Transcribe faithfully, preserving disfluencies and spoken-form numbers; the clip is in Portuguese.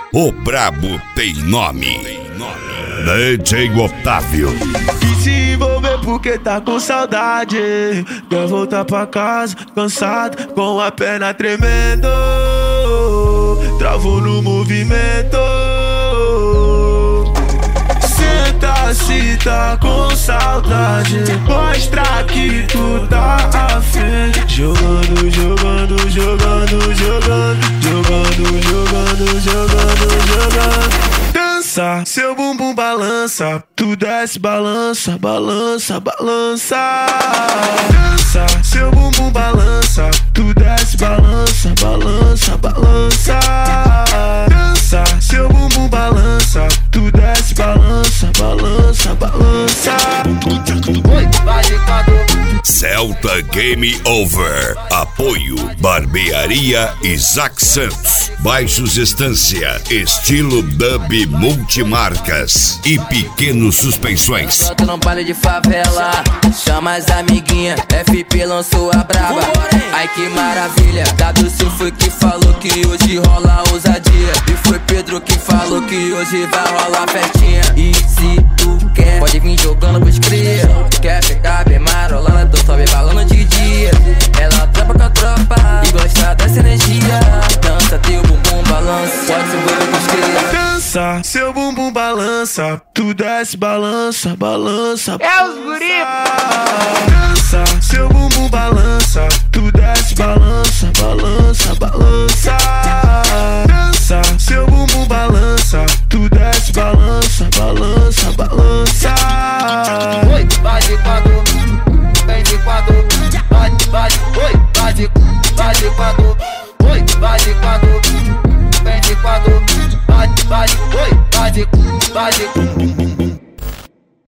O brabo tem nome. D J Otávio. E se envolver porque tá com saudade, quer voltar pra casa cansado, com a perna tremendo, travou no movimento. Senta se tá com saudade, mostra que tu tá afim. Jogando, jogando, jogando, jogando, jogando, jogando, jogando, jogando. Dança, seu bumbum balança, tu desce, balança, balança, balança. Dança, seu bumbum balança, tu desce, balança, balança, balança. Dança, seu bumbum balança, tu desce, balança, balança, balança. Celta Game Over. Apoio Barbearia Isaac Santos. Baixos Estância, estilo dub multimarcas e pequenos suspensões. Pronto no baile de favela, chama as amiguinhas, F P lançou a brava. Ai que maravilha, W C foi que falou que hoje rola ousadia. E foi Pedro que falou que hoje vai rolar festinha. E se tu quer, pode vir jogando pros cria. Quer pegar bem marolando, tu sobe balando de dia. Ela tropa com a tropa e gosta dessa energia. Dança teu bumbum balança, pode se envolver com os cria. Dança, seu bumbum balança, tu desce, balança, balança. É os guri. Dança, seu bumbum balança, tu desce, balança, balança, balança. Dança, seu bumbum balança, tu desce, balança, balança, balança. Oi, vai de quatro, vem de quatro, vai, vai, oi, vai de, vai de quatro, oi, vai de quatro, vem de quatro, vai, vai, oi, vai de, vai de.